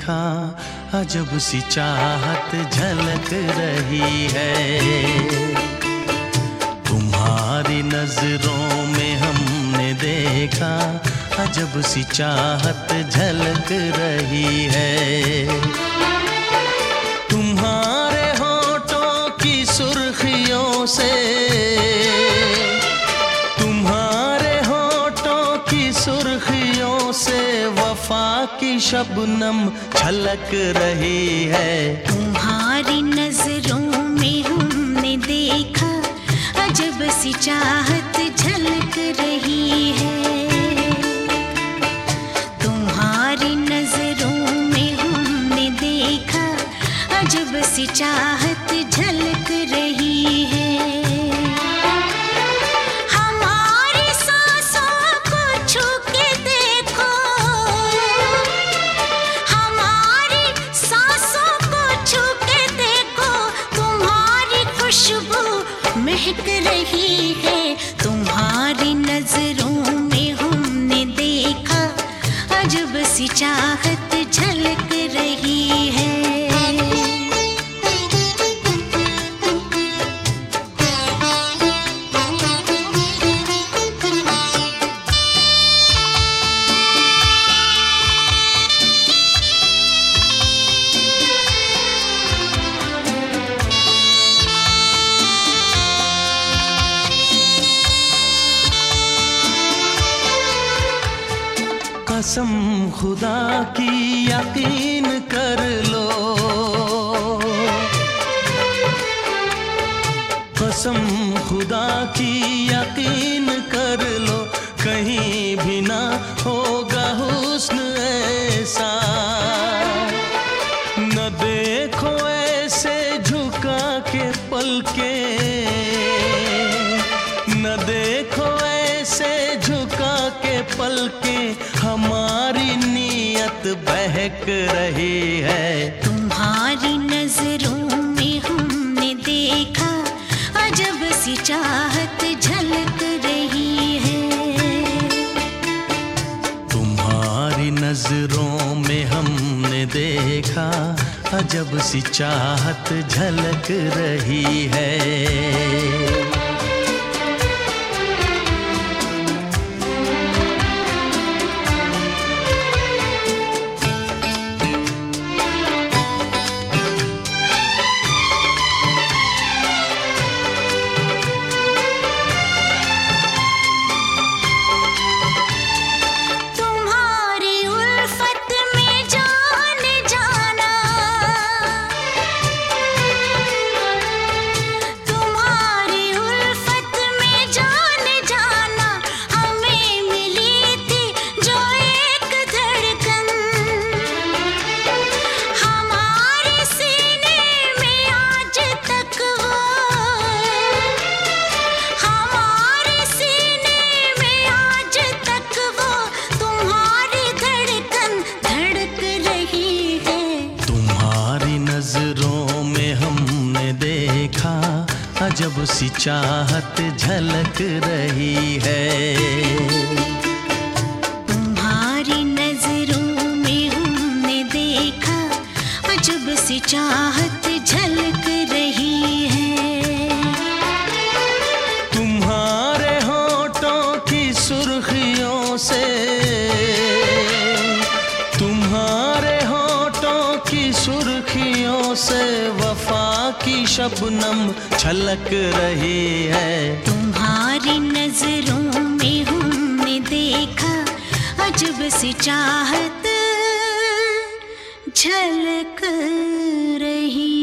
देखा अजब सी चाहत झलक रही है। तुम्हारी नजरों में हमने देखा अजब सी चाहत झलक रही है। तुम्हारे होठों की सुर्खियों से, तुम्हारे होठों की सुर्खियों से वफा की शबनम छलक रही है। तुम्हारी नजरों में हमने देखा अजब सी चाहत झलक रही है। तुम्हारी नजरों में हमने देखा अजब सी चाहत झलक रही है। हमारी सांसों को छू के देखो, हमारी सांसों को छू के देखो, तुम्हारी खुशबू महक रही है। तुम्हारी नजरों में हमने देखा अजब सी चाहत झलक रही है। कसम खुदा की यकीन कर लो, कसम खुदा की यकीन कर लो, कहीं भी ना होगा हुस्न ऐसा। न देखो ऐसे झुका के पलके, न देखो ऐसे झुका के पलके, हमारी नीयत बहक रही है। तुम्हारी नजरों में हमने देखा अजब सी चाहत झलक रही है। तुम्हारी नजरों में हमने देखा अजब सी चाहत झलक रही है। अजब सी चाहत झलक रही है। तुम्हारी नजरों में हमने देखा अजब सी चाहत झलक रही है। तुम्हारे होठों की सुर्खियों से, तुम्हारे होठों की सुर्खियों से वफा की शबनम छलक रही है। तुम्हारी नजरों में हमने देखा अजब सी चाहत झलक रही